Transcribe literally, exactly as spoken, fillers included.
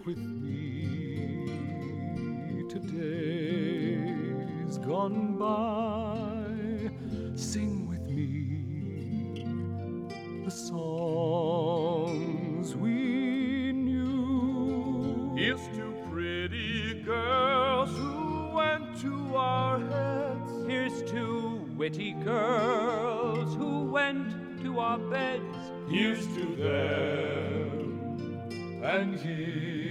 with me to days gone by. Sing with me the songs we knew. Here's to pretty girls who went to our heads. Here's to witty girls who went to our beds. Here's to them, and here